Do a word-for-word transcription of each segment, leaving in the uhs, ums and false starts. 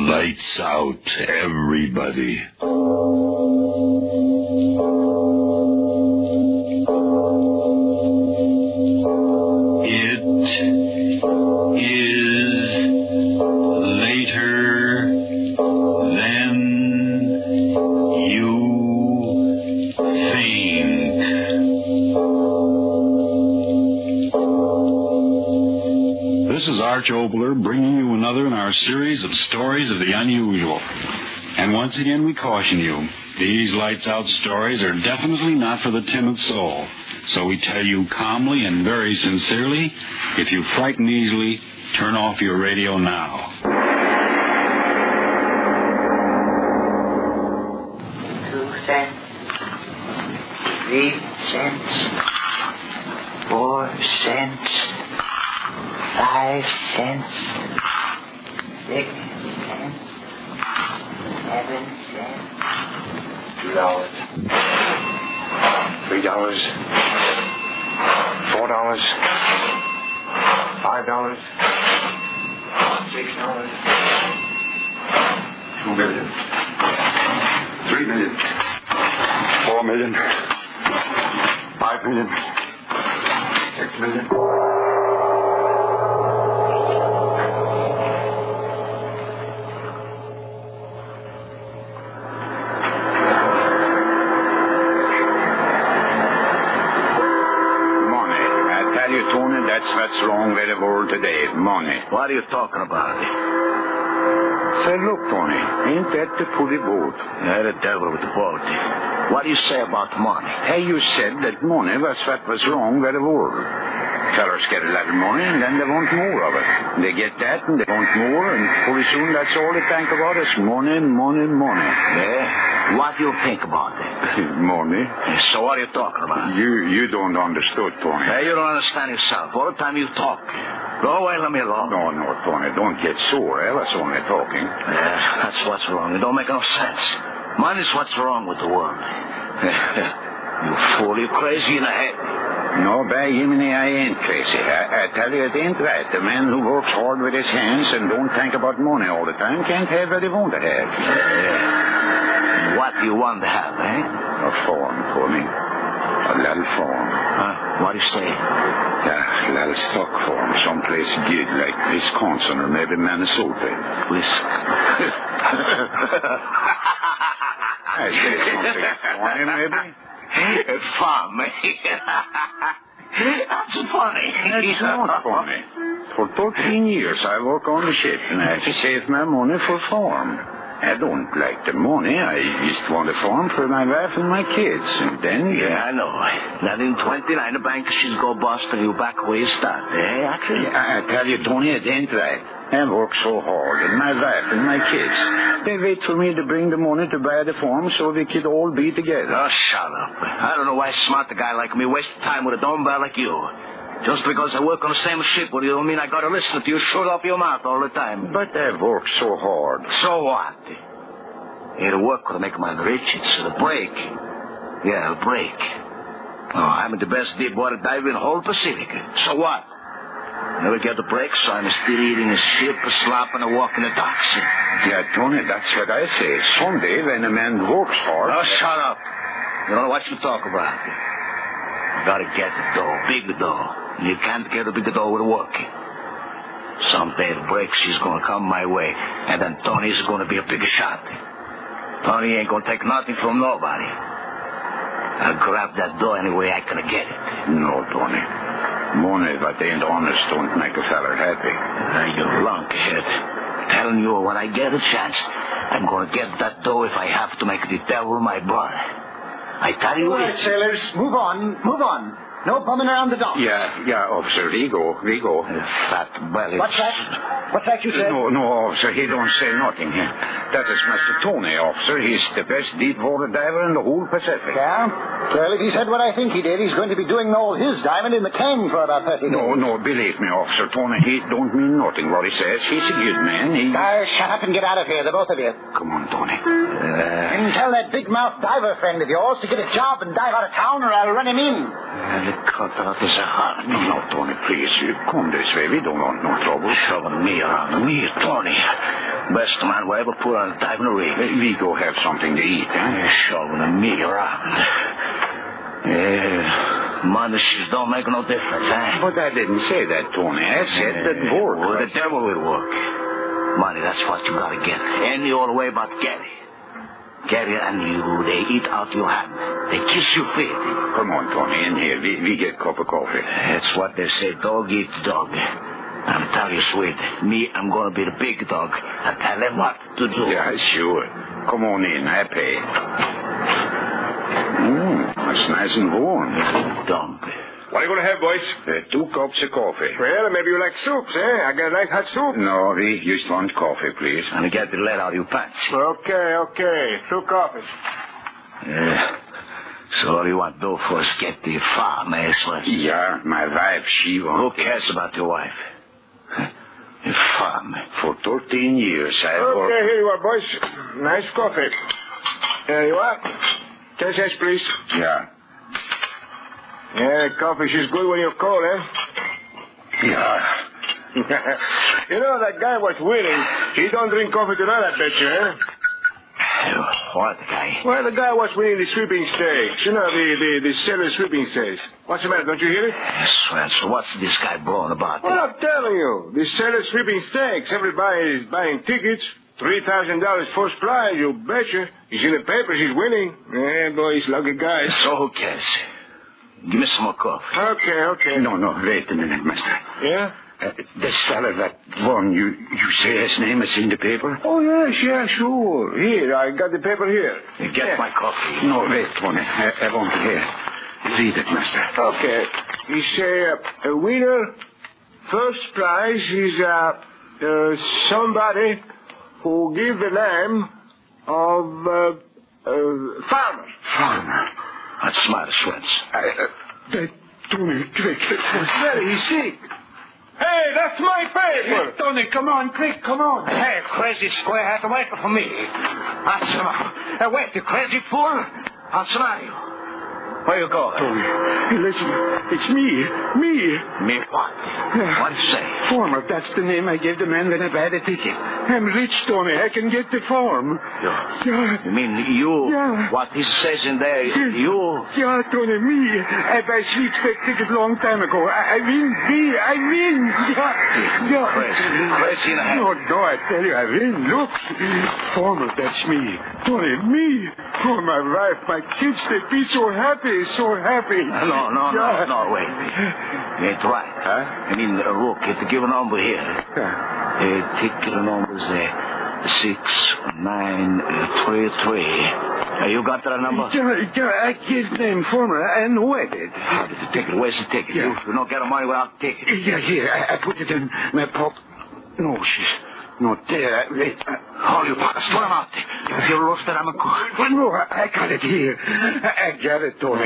Lights out, everybody. It is later than you think. This is Arch Obler bringing you another in our series of stories of the unusual. And once again we caution you, these lights out stories are definitely not for the timid soul. So we tell you calmly and very sincerely, if you frighten easily, turn off your radio now. Two cents, three cents, four cents, five cents, six cents, seven cents, two dollars, three dollars, four dollars, five dollars, six dollars, two million, three million, four million, five million, six million. That's wrong with the world today. Money. What are you talking about? Say, look, Tony, ain't that the pretty boat? Yeah, the devil with the boat. What do you say about money? Hey, you said that money was what was wrong with the world. Fellas get a little money, and then they want more of it. They get that, and they want more, and pretty soon that's all they think about is money, money, money. Yeah? What do you think about that? Money? So what are you talking about? You you don't understand, Tony. Hey, you don't understand yourself. All the time you talk. Go away, let me alone. No, no, Tony, don't get sore. I was only talking. Yeah, that's what's wrong. It don't make no sense. Money's what's wrong with the world. You fool, you crazy in the head. No, by Jiminy, I ain't crazy. I, I tell you, it ain't right. The man who works hard with his hands and don't think about money all the time can't have what he want to have. Yeah. What do you want to have, eh? A farm, Tony. A little farm. Huh? What do you say? Yeah, a little stock farm, someplace good, like Wisconsin or maybe Minnesota. Wisconsin? I say something funny, maybe? A farm, eh? That's funny. That's not funny. For thirteen years I work on the ship and I save my money for farm. I don't like the money. I just want a farm for my wife and my kids. And then... Yeah, I know. Then in twenty-nine, the bank she's go bust and you back where you start. Eh, actually? Yeah, I tell you, Tony, it ain't right. I work so hard, and my wife and my kids. They wait for me to bring the money to buy the farm so we could all be together. Oh, shut up. I don't know why a smart guy like me wastes time with a dumb guy like you. Just because I work on the same ship with you don't mean I gotta listen to you shoot up your mouth all the time. But I work so hard. So what? Yeah, the work will make man rich. It's a break. Yeah, a break. Oh, I'm the best deep water diver in the whole Pacific. So what? Never get the break, so I'm still eating a ship, a slop, and a walk in the docks. Yeah, Tony, that's what I say. Someday, when a man works hard... Oh, shut up. You don't know what you talk about. You gotta get the dough, big dough. You can't get a big dough with work. Someday the break, she's gonna come my way, and then Tony's gonna be a big shot. Tony ain't gonna take nothing from nobody. I'll grab that dough any way I can get it. No, Tony. Money that ain't honest don't make a feller happy. Uh, you lunkhead. Telling you, when I get a chance, I'm going to get that dough if I have to make the devil my brother. I tell you... All right, sailors, move on, move on. No bumming around the dock. Yeah, yeah, officer, we go, we go. Uh, fat belly. What's that? What's that you said? No, no, officer, he don't say nothing. That is Mister Tony, officer. He's the best deep water diver in the whole Pacific. Yeah? Well, if he said what I think he did, he's going to be doing all his diving in the Kang for about thirty days. No, no, believe me, officer. Tony, he don't mean nothing what he says. He's a good man. He... Uh, shut up and get out of here, the both of you. Come on, Tony. Uh, and tell that big-mouth diver friend of yours to get a job and dive out of town, or I'll run him in. Uh, cut out his heart. No, no, Tony, please. You come this way. We don't want no trouble. Shoving me around. Me, Tony. Best man we ever put on a dive in a rig. Uh, we go have something to eat, huh? Yeah, shoving me around. Yeah, money she's don't make no difference, huh? But I didn't say that, Tony. I said that work. Well, the devil will work. Money, that's what you gotta get. Any old way but Gary. Gary and you, they eat out your hand. They kiss your feet. Come on, Tony, in here. We, we get a cup of coffee. That's what they say, dog eat dog. I'm telling you, sweet, me, I'm gonna be the big dog. I tell them what to do. Yeah, sure. Come on in, I pay. Mmm, that's nice and warm. Dump. What are you going to have, boys? Uh, two cups of coffee. Well, maybe you like soups, eh? I got a nice hot soup. No, we just want coffee, please. And get the lead out of your pants. Okay, okay. Two coffees. Yeah. So all you want to do for is get the farm, eh, sweat? Yeah, my wife, she Who wants... cares about your wife? The farm. For thirteen years, I've Okay, worked... here you are, boys. Nice coffee. There you are. Ten cents, please. Yeah. Yeah, coffee, she's good when you're cold, eh? Yeah. You know, that guy was winning. He don't drink coffee tonight, I bet you, eh? What guy? Well, the guy was winning the sweeping stakes. You know, the, the, the seller sweeping stakes. What's the matter? Don't you hear it? Sweat, so what's this guy blowing about? Well, I'm telling you. The seller sweeping stakes. Everybody is buying tickets. three thousand dollars first prize, you betcha. He's in the papers. He's winning. Yeah, boy, he's lucky guy. So who cares? Give me some more coffee. Okay, okay. No, no, wait a minute, mister. Yeah? Uh, the seller that won, you, you say his name is in the paper? Oh, yes, yeah, sure. Here, I got the paper here. You get Yeah. my coffee. No, wait, Tony. I, I want to hear. Read it, mister. Okay. He say uh, a winner, first prize is uh, uh, somebody who give the name of uh, uh, farmer. Farmer. That's smart, Sweats. I, uh, that, Tony, quick. What's that? He's sick. Hey, that's my paper. Tony, come on, quick, come on. Hey, crazy square has to wait for me. What's the matter? Wait, you crazy fool. I'll smile you. Where you going? Tony, listen, it's me, me. Me what? What do you say? Farmer, that's the name I gave the man when I buy the ticket. I'm rich, Tony. I can get the farm. Yeah. Yeah. You mean you? Yeah. What he says in there is you? Yeah, Tony, me. I buy sweepstake ticket long time ago. I, I win, me, I win. Yeah, yeah. Crazy, crazy in the head. No, no, I tell you, I win. Look. Farmer, that's me. Tony, me. Oh, my wife, my kids, they be so happy, so happy. No, no, Yeah. no, no, wait. You ain't right. Huh? I mean, uh, look, it's a given number here. Yeah. Uh, ticket number's uh, six, nine, uh, three, three. Uh, you got that number? Yeah, yeah, I gave name Farmer. I know I did. How did the ticket? Where's the ticket? Yeah. You, you don't get the money without the ticket. Yeah, here, I, I put it in my pocket. No, she's not there. Wait. Uh, Hold your pockets. Put them out. If you're roasted, I'm a cook. Well, no, I, I got it here. I, I got it, Tony.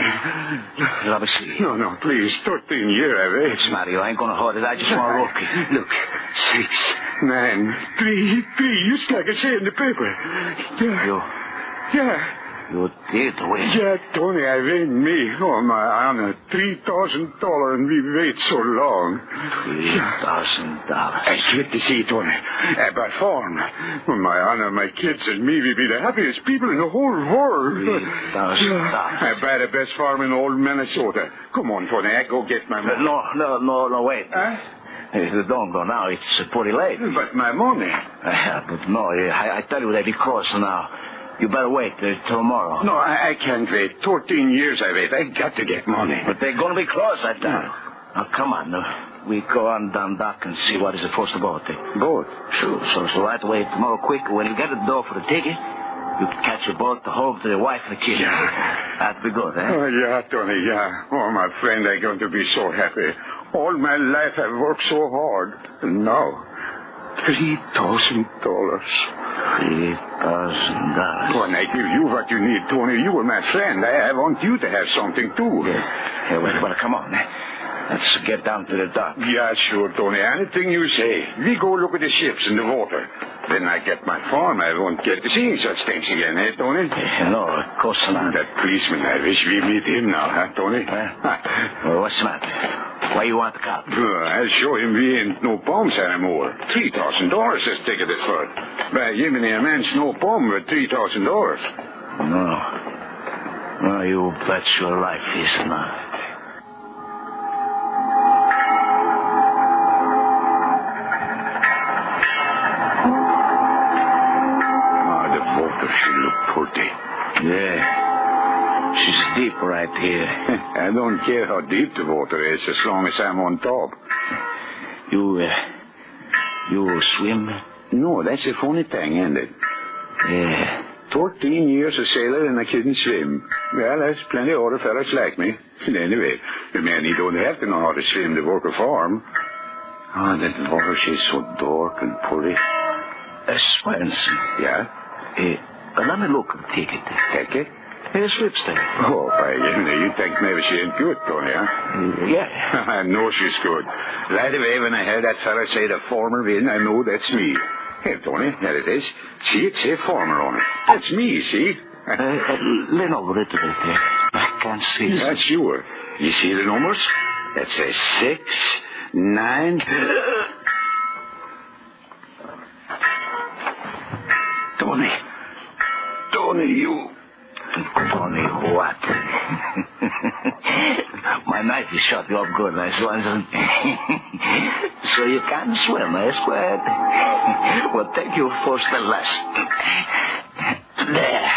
Let me see. No, no, please. thirteen year I wait. What's the matter? You ain't going to hold it. I just want to look. Look, six, nine, three, three. Just like I say in the paper. Yeah. You, Yeah. you did win. Yeah, Tony, I win me. Oh, my honor. Three thousand dollars and we wait so long. Three thousand dollars. I swear to see, Tony. I bought farm. Oh, my honor, my kids and me will be the happiest people in the whole world. Three thousand dollars. I buy the best farm in all Minnesota. Come on, Tony, I go get my money. No, no, no, no, wait. Huh? If you don't go now, it's uh, pretty late. But my money. Uh, but no, I, I tell you, they be close now. You better wait uh, till tomorrow. No, I, I can't wait. Thirteen years I wait. I got to get money. But they're going to be close, I tell you. Now, come on. Uh, we go on down dock and see what is the first about it. Boat? Sure. So, so right away tomorrow, quick, when you get at the door for the ticket, you can catch a boat to home to the wife and the kids. Yeah. That'd be good, eh? Oh, yeah, Tony, yeah. Oh, my friend, I'm going to be so happy. All my life I've worked so hard. And now, three thousand dollars. Three thousand dollars. When I give you what you need, Tony, you are my friend. I, I want you to have something, too. Yeah. Hey, wait, well, come on. Let's get down to the dock. Yeah, sure, Tony. Anything you say. We go look at the ships in the water. Then I get my farm. I won't get to seeing such things again, eh, Tony? Yeah, no, of course not. That policeman, I wish we meet him now, huh, Tony? Huh? Well, what's the matter? Why you want the cop? Uh, I'll show him we ain't no bombs anymore. Three thousand dollars this ticket is for. Well, Jiminy, a man's no bum with three thousand dollars. No. No, you bet your life is not. Ah, the water, she look pretty. Yeah. She's deep right here. I don't care how deep the water is as long as I'm on top. You, uh, you swim? No, that's a funny thing, isn't it? Yeah. Fourteen years a sailor and I couldn't swim. Well, there's plenty of other fellas like me. Anyway, the man, he don't have to know how to swim to work a farm. Ah, oh, that water, she's so dark and pretty. Uh, Swenson. Yeah? Uh, let me look at the ticket. Ticket? Here's lipstick. Oh, by Jiminy, you think maybe she ain't good, Tony, huh? Uh, yeah. I know she's good. Right away when I heard that fella say the former win, I know that's me. Here, Tony, there it is. See, it say former on it. That's me, see? uh, uh, lean over a little bit there. I can't see. Yeah, sure. You see the numbers? That says six, nine... Tony. Tony, you... Tony, what? My knife is shot you up good, my Swanson. So you can't swim, eh, Squad? Well, take your first and last. There.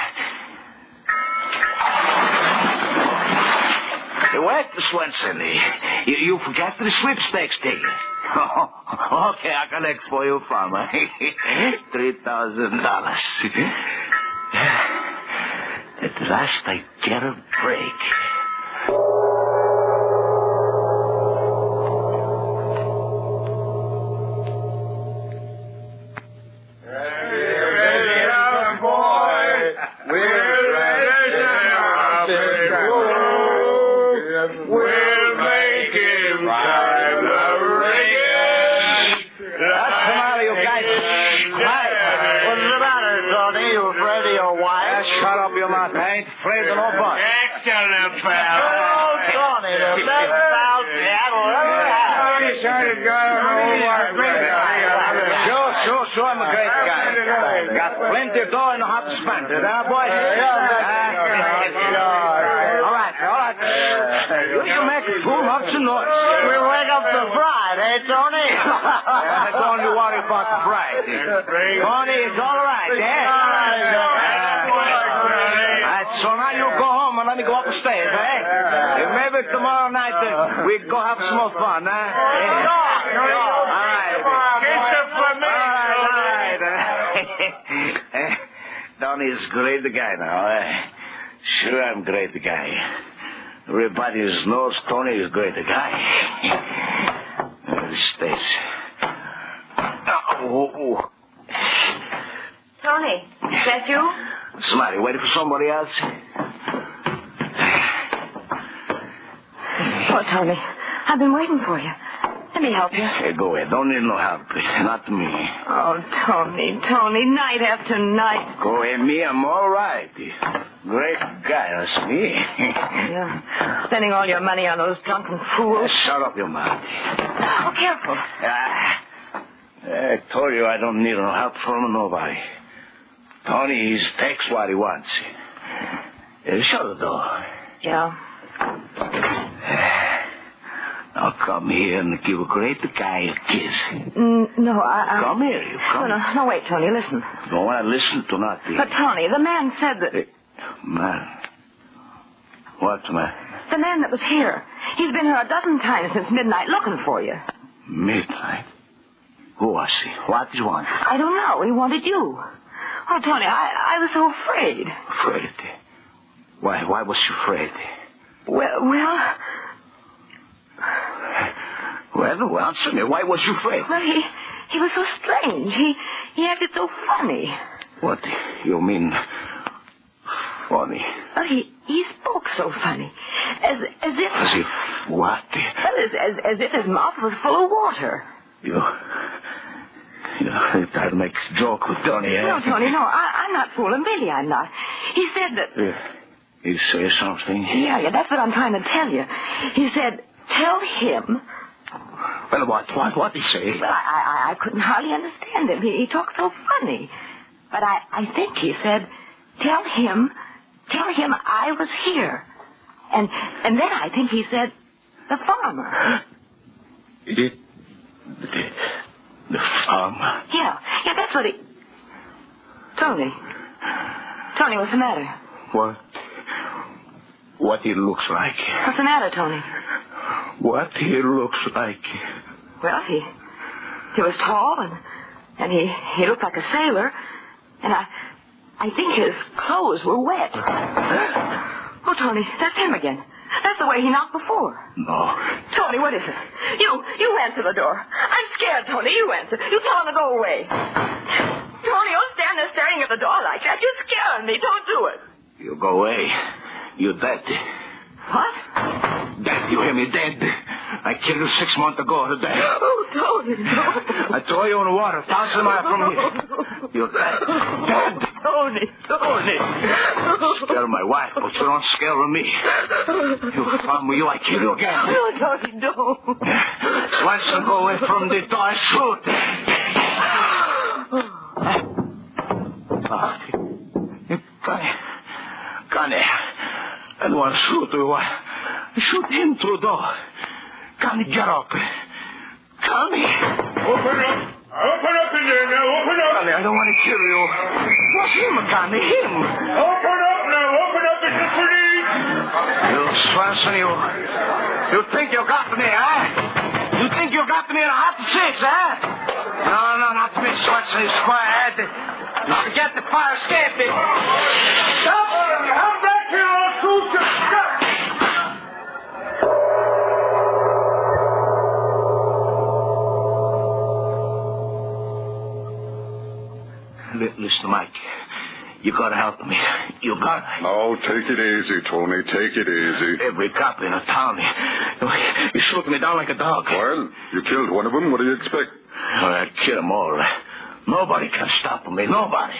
Wait, Swanson. You, you forgot the sweepstakes ticket. Oh, okay, I collect for you, farmer. Three thousand dollars. At last I get a break. Sure, sure, I'm a great guy. Got plenty of dough and know how to spend it, huh, boy? All right, all right. You can make too much noise. We wake up the bride, eh, Tony? I don't you worry about the bride. Tony, it's all right, eh? All right, so now you go home and let me go upstairs, eh? Maybe tomorrow night uh, we go have some more fun, huh? Yeah. All right. Tony's a great guy now. Eh? Sure, I'm a great guy. Everybody knows Tony is a great guy. Uh, stays. Oh, oh. Tony, is that you? What's the matter? Waiting for somebody else? Oh, Tony, I've been waiting for you. Let me help you. Hey, go ahead. Don't need no help. Not me. Oh, Tony, Tony, night after night. Go ahead, me. I'm all right. Great guy, that's me. You're spending all your money on those drunken fools. Shut up your mouth. Oh, careful. Ah, I told you I don't need no help from nobody. Tony, he takes what he wants. Uh, shut the door. Yeah. Now come here and give a great guy a kiss. Mm, no, I, I... Come here, you come. No, no, no, wait, Tony, listen. Don't want to listen to nothing. But, Tony, the man said that... Hey, man. What, man? The man that was here. He's been here a dozen times since midnight looking for you. Midnight? Who was he? What did he want? I don't know. He wanted you. Oh, Tony, I, I was so afraid. Afraid? Why, why was you afraid? Well, well... Well, well, answer me. Why was you afraid? Well, he, he was so strange. He, he acted so funny. What? You mean... funny? Well, he, he spoke so funny. As, as if... As if what? Well, as, as, as if his mouth was full of water. You... You try to make a joke with Tony, eh? No, Tony, no. I, I'm not fooling Billy, I'm not. He said that... Yeah. He say something? Yeah, yeah, that's what I'm trying to tell you. He said, tell him... Well, what, what, what did he say? Well, I, I, I couldn't hardly understand him. He, he talked so funny. But I, I think he said, tell him, tell him I was here. And and then I think he said, the farmer. It, the, the farmer? Yeah, yeah, that's what he... Tony. Tony, what's the matter? What? What he looks like. What's the matter, Tony? What he looks like. Well, he he was tall, and and he, he looked like a sailor, and I I think his clothes were wet. Oh, Tony, that's him again. That's the way he knocked before. No. Tony, what is it? You you answer the door. I'm scared, Tony. You answer. You tell him to go away. Tony, don't stand there staring at the door like that. You're scaring me. Don't do it. You go away. You're dead. What? Dead, you hear me? Dead. I killed you six months ago today. Oh, Tony, no. I throw you in the water, thousand miles from here. You're dead. Dead. Tony, Tony. Scare my wife, but you don't scare me. You found me, you, I kill you again. No, Tony, don't. Swanson, go away from the door, shoot. Oh, Connie. Connie. I don't want to shoot you. Shoot him through the door. Connie, get up. Connie. Open up. Open up in there now. Open up. Connie, I don't want to kill you. What's him, Connie? Him. Open up now. Open up. It's the police. You, Swanson, you... You think you got me, huh? You think you got me in a hot six, huh? No, no, not me, Swanson, you squarehead. You forget the fire escape. Stop! Come back here, I'll shoot you. Stop! Listen, Mike, you gotta help me. You gotta. Oh, take it easy, Tony. Take it easy. Every cop in the town, you shoot me down like a dog. Well, you killed one of them. What do you expect? Oh, I'd kill them all. Nobody can stop me. Nobody.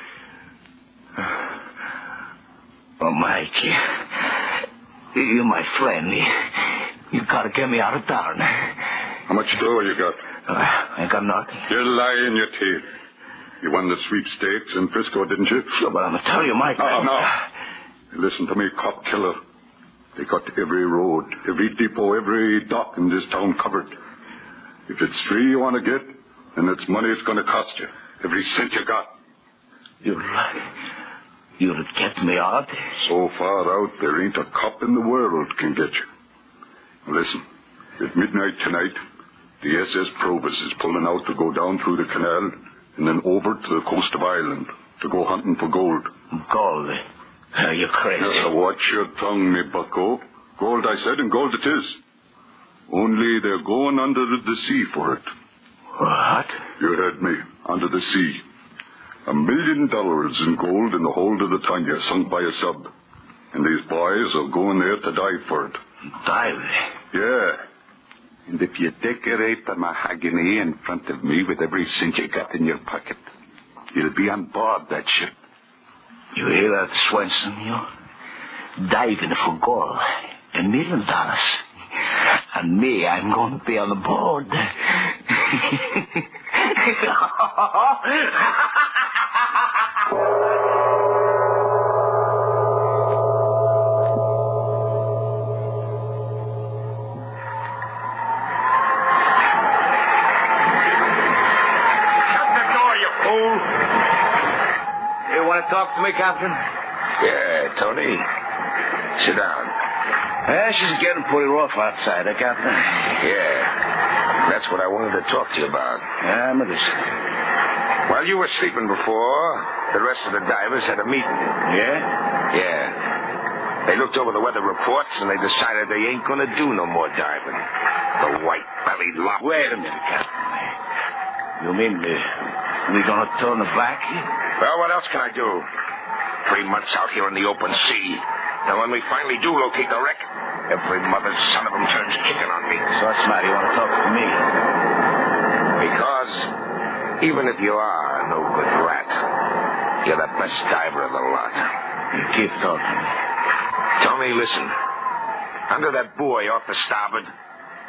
Oh, Mike, you're my friend. You gotta get me out of town. How much dough you got? Uh, I got nothing. You lie in your teeth. You won the sweepstakes in Frisco, didn't you? Sure, but I'm going to tell you, Mike. Oh, no. Listen to me, cop killer. They got every road, every depot, every dock in this town covered. If it's free you want to get, then it's money it's going to cost you. Every cent you got. You'll, you'll get me out? So far out, there ain't a cop in the world can get you. Listen, at midnight tonight, the S S Probus is pulling out to go down through the canal and then over to the coast of Ireland to go hunting for gold. Gold? Are you crazy? Uh, watch your tongue, me bucko. Gold, I said, and gold it is. Only they're going under the sea for it. What? You heard me. Under the sea. A million dollars in gold in the hold of the Tanya, sunk by a sub. And these boys are going there to die for it. Die? Yeah. And if you decorate the mahogany in front of me with every cent you got in your pocket, you'll be on board that ship. You hear that, Swenson? You diving for gold. A million dollars. And me, I'm going to be on the board. Talk to me, Captain? Yeah, Tony. Sit down. Yeah, she's getting pretty rough outside, eh, Captain? Yeah. That's what I wanted to talk to you about. Yeah, I'm listening. While you were sleeping before, the rest of the divers had a meeting. Yeah? Yeah. They looked over the weather reports, and they decided they ain't going to do no more diving. The white-bellied lot. Wait a minute, Captain. You mean uh, we going to turn the back? Well, what else can I do? Three months out here in the open sea. And when we finally do locate the wreck, every mother's son of them turns chicken on me. So what's the matter? You want to talk to me? Because even if you are a no-good rat, you're the best diver of the lot. You keep talking. Tony, listen. Under that buoy off the starboard,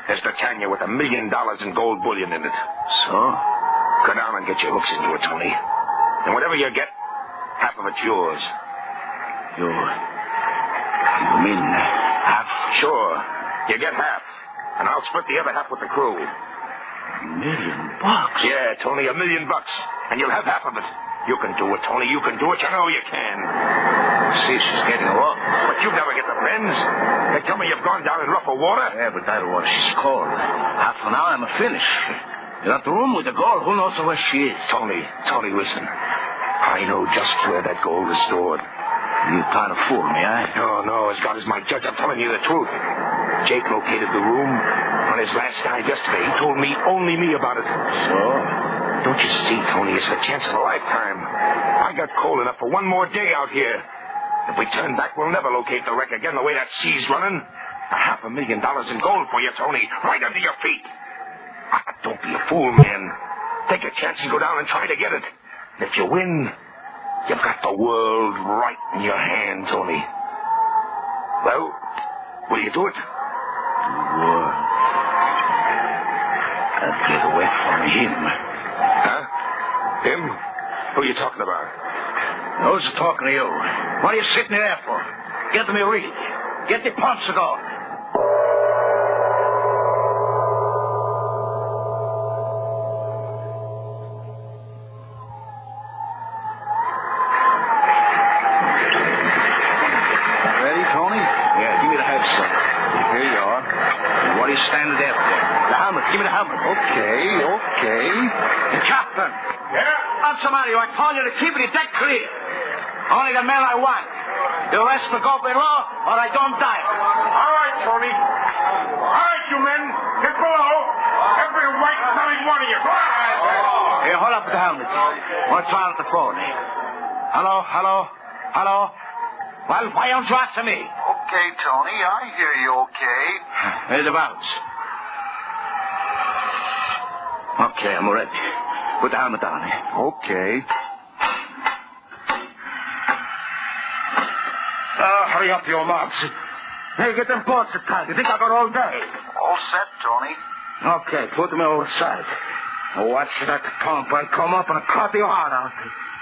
There's Titania with a million dollars in gold bullion in it. So? Go down and get your hooks into it, Tony. And whatever you get, half of it's yours. You... You mean half? Sure. You get half. And I'll split the other half with the crew. A million bucks? Yeah, Tony, a million bucks. And you'll have half of it. You can do it, Tony. You can do it. You know you can. See, she's getting rough. But you never get the bends. They tell me you've gone down in rougher water. Yeah, but I don't want she's cold. Half an hour, I'm finished. You're at the room with the gold. Who knows where she is? Tony, Tony, listen. I know just where that gold is stored. You trying to fool me, eh? No, no, as God is my judge, I'm telling you the truth. Jake located the room on his last dive yesterday. He told me, only me about it. So? Don't you see, Tony, it's the chance of a lifetime. I got cold enough for one more day out here. If we turn back, we'll never locate the wreck again the way that sea's running. A half a million dollars in gold for you, Tony, right under your feet. Ah, don't be a fool, man. Take a chance and go down and try to get it. And if you win, you've got the world right in your hand, Tony. Well, will you do it? The world. I'd get away from him. Huh? Him? Who are you talking about? I was talking to you. What are you sitting there for? Get me a read. Get the pumps going. Ready, Tony? Yeah, give me the head, son. Here you are. What are you standing there for? The helmet. Give me the helmet. Okay, okay. Captain. Yeah? What's the matter? I told you to keep the deck clear. Only the men I want. The rest will go below, or I don't die. All right, Tony. All right, you men. Get below. Every white bloody one of you. Hey, hold up with the helmet. What's wrong with the phone? Hello, hello, hello. Well, why don't you answer me? Okay, Tony, I hear you okay. Here's the bounce. Okay, I'm ready. Put the helmet on. Okay. Oh, hurry up, you marks. Hey, get them boats tied. You think I got all day? All set, Tony. Okay, put them over the side. Now watch that pump. I come up and I cut your heart out.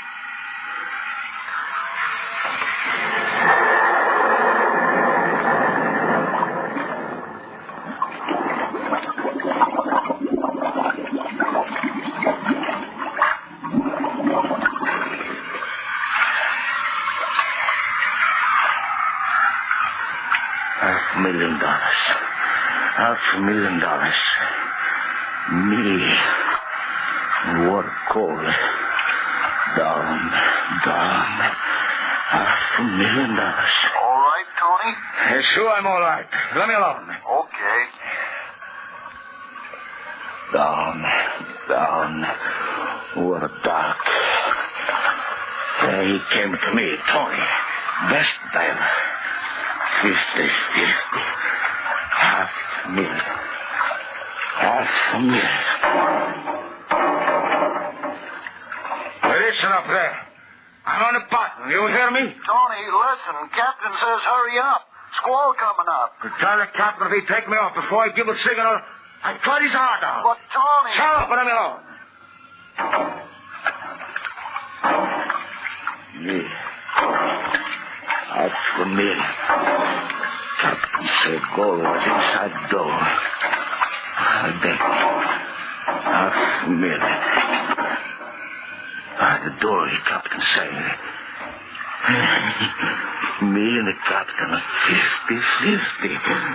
Half a million dollars. Half a million dollars. Me. Water cold. Down, down. Half a million dollars. All right, Tony? Hey, sure, I'm all right. Let me alone. Okay. Down, down. Water dark. Hey, he came to me, Tony. Best diver. Fifty, fifty. Half a million. Half a million. Listen up there. I'm on the bottom. You hear me? Tony, listen. Captain says hurry up. Squall coming up. Tell the captain if he take me off before I give a signal, I cut his heart out. But, Tony... Shut up and let me alone. Me. Half a million. Captain said gold was inside the door. I bet. Half a million. By the door, the captain said. Me and the captain are fifty-fifty.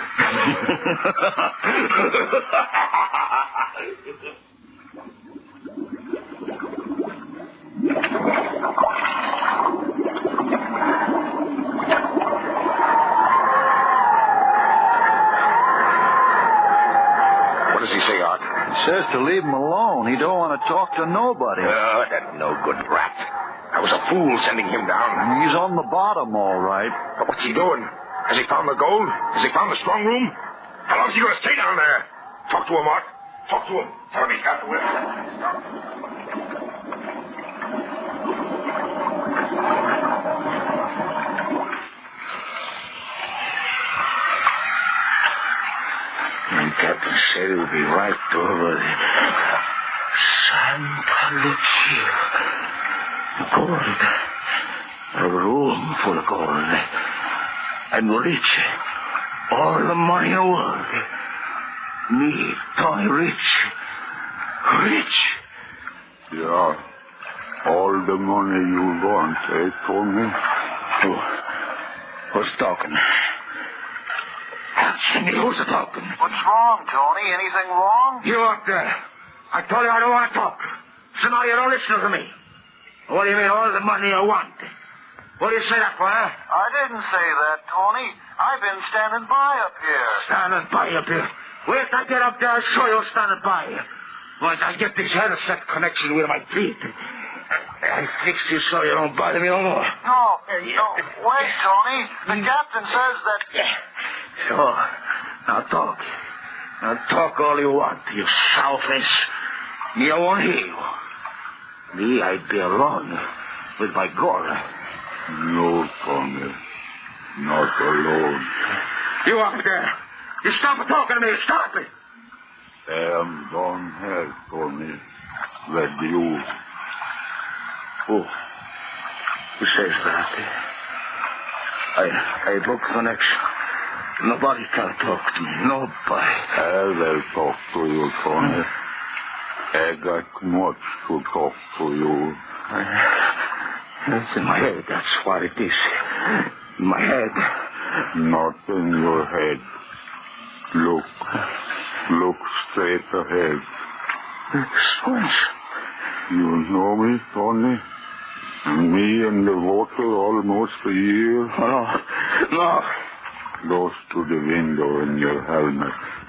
What does he say, Art? He says to leave him alone. He don't want to talk to nobody. Oh, that no good rat. I was a fool sending him down. He's on the bottom, all right. But what's he doing? Has he found the gold? Has he found the strong room? How long is he going to stay down there? Talk to him, Art. Talk to him. Tell him he's got the whip. The captain I'll be right over there. Santa Lucia. Gold. A room full of gold. And rich. All the money in the world. Me, Tony, rich. Rich. Yeah. All the money you want, eh, Tony? Who? Who's talking? Answer me, who's talking? What's wrong, Tony? Anything wrong? You up there. I told you I don't want to talk. So now you don't listen to me. What do you mean, all the money you want? What do you say that for, huh? I didn't say that, Tony. I've been standing by up here. Standing by up here? Wait till I get up there, I'll show you standing by. Once I get this headset connection with my feet. I fix you so you don't bother me no more. No, no, wait, Tony. The captain says that... So, now talk. Now talk all you want, you sourface. Me, I won't hear you. Me, I'd be alone with my gold. No, Tony. Not alone. You up there. You stop talking to me. Stop it. I am gone here, Tony. With you. Who? Who says that? I, I broke connection. Nobody can talk to me. Nobody. I will talk to you, Tony. I got much to talk to you. It's in my head. That's what it is. In my head. Not in your head. Look. Look straight ahead. Squinch. You know me, Tony? Me in the water almost a year. Oh, no. No. Close to the window in your helmet.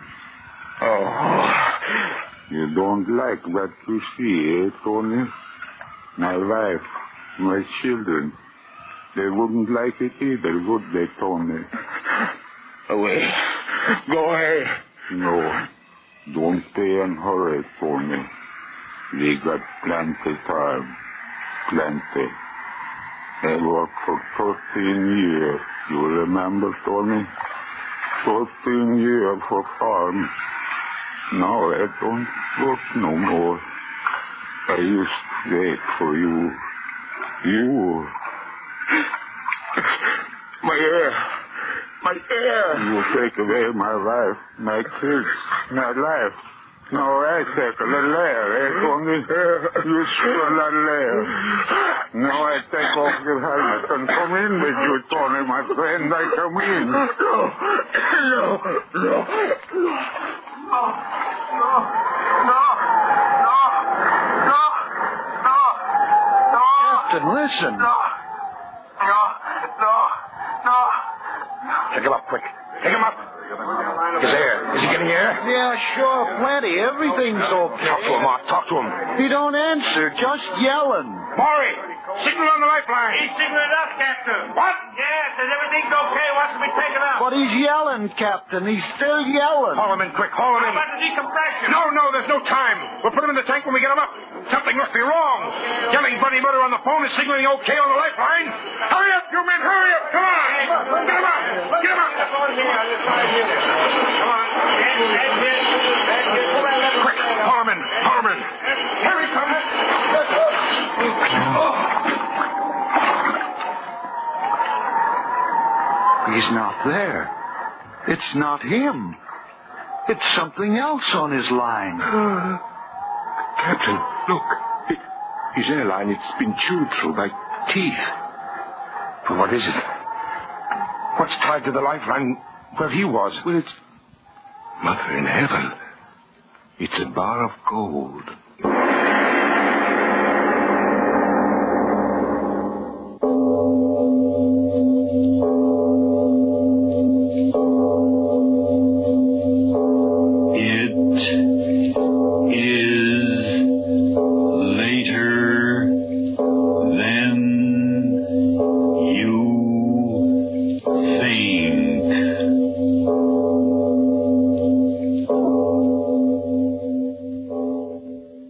Oh. You don't like what you see, eh, Tony? My wife, my children, they wouldn't like it either, would they, Tony? Away. Go away. No. Don't be in a hurry, Tony. We got plenty time. Plenty. I worked for thirteen years. You remember, Tony? thirteen years for farm. Now I don't work no more. I used to wait for you. You. My hair. My hair. You take away my wife, my kids, my life. Now I take a little air, eh, Tony? You steal a little air. Now I take off your helmet and come in with you, Tony, my friend. I come in. No. No. No. No. No. No. No. No. No. No. Captain, listen. No. No. No. No. Take him up, quick. Take him up. He's here. Is he getting here? Yeah, sure, plenty. Everything's okay. Talk to him, Mark. Talk to him. He don't answer, just yelling. Maury, signal on the lifeline. He's signaling us, Captain. What? Yes, says everything's okay. Wants to be taken out. But he's yelling, Captain. He's still yelling. Haul him in quick. Haul him How in. about the decompression? No, no, there's no time. We'll put him in the tank when we get him up. Something must be wrong. Yelling bloody murder on the phone and signaling okay on the lifeline. Hurry up, you men. Hurry up. Come on. Get him up. Get him up. Come on. Quick. Haul him in. Haul him in. Here he comes. He's not there. It's not him. It's something else on his line. Uh, Captain, look. It, his airline, it's been chewed through by teeth. But what is it? What's tied to the lifeline where he was? Well, it's... Mother in heaven. It's a bar of gold.